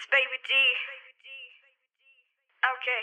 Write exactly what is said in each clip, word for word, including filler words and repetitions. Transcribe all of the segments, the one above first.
It's Baby D. Okay.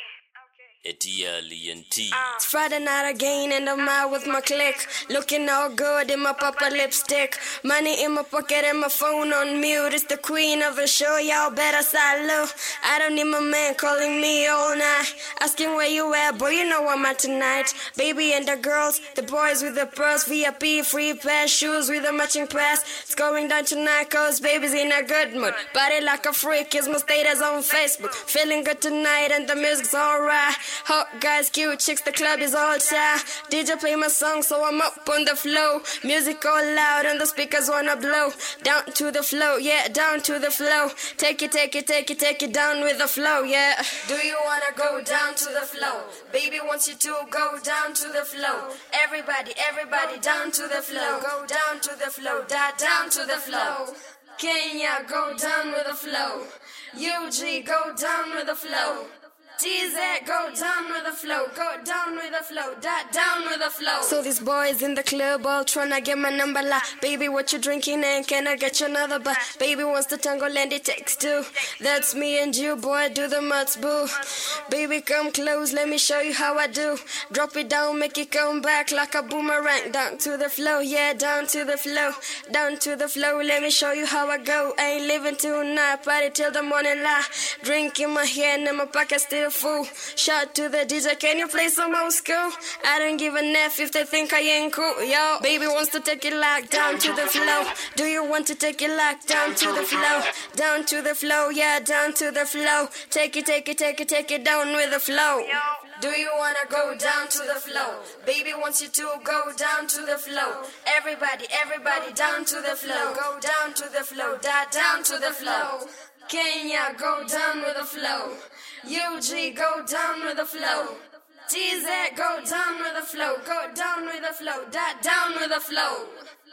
Italian T. It's Friday night again and I'm out with my clique. Looking all good in my papa lipstick. Money in my pocket and my phone on mute. It's the queen of the show, y'all better side low. I don't need my man calling me all night, asking where you at, boy, you know I'm at tonight. Baby and the girls, the boys with the pearls, V I P, free pass, shoes with a matching pass. It's going down tonight cause baby's in a good mood. Body like a freak is my status on Facebook. Feeling good tonight and the music's alright. Hot guys, cute chicks, the club is all tight. D J play my song so I'm up on the flow. Music all loud and the speakers wanna blow. Down to the flow, yeah, down to the flow. Take it, take it, take it, take it down with the flow, yeah. Do you wanna go down to the flow? Baby wants you to go down to the flow. Everybody, everybody down to the flow. Go down to the flow, da down to the flow. Kenya, go down with the flow. U G, go down with the flow. T Z, go down with the flow, go down with the flow, da down with the flow. So these boys in the club all tryna get my number like, baby, what you drinking and can I get you another bar? Baby wants to tangle and it takes two. That's me and you, boy, do the mutts, boo. Baby, come close, let me show you how I do. Drop it down, make it come back like a boomerang. Down to the flow, yeah, down to the flow. Down to the flow, let me show you how I go. I ain't living tonight, party till the morning light. Drink in my hand and my pocket still full. Shout to the D J, can you play some old school? I don't give a F if they think I ain't cool, yo. Baby wants to take it like down to the flow. Do you want to take it like down to the flow? Down to the flow, yeah, down to the flow. Take it, take it, take it, take it down with the flow. Do you wanna go down to the flow? Baby wants you to go down to the flow. Everybody, everybody down to the flow. Go down to the flow, da down to the flow. Kenya, go down with the flow. U G, go down with the flow. T Z, go down with the flow. Go down with the flow, da down with the flow.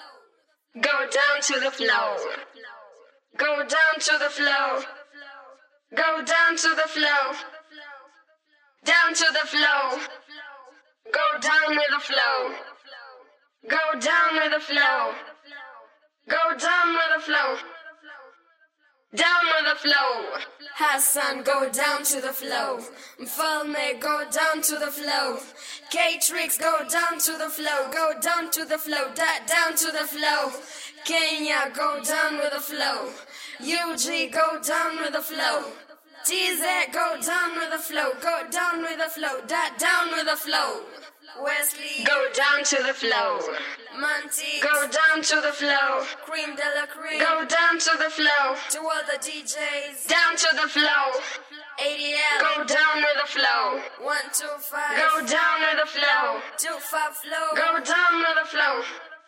Go down to the flow. Go down to the flow. Go down to the flow. Down to the flow. Go down with the flow. Go down with the flow. Go down with the flow. Down with the flow. Hassan, go down to the flow. Falme, go down to the flow. K-Trix, go down to the flow. Go down to the flow, da down to the flow. Kenya, go down with the flow. U G, go down with the flow. T Z, go down with the flow. Go down with the flow, da down with the flow. Wesley, go down to the flow. Monty, go down to the flow. Cream de la Cream, go down to the flow. To all the D Js, down to the flow. A D L, go down with the flow. One, two, five, go down with the flow. Two, five, flow, go down with the flow.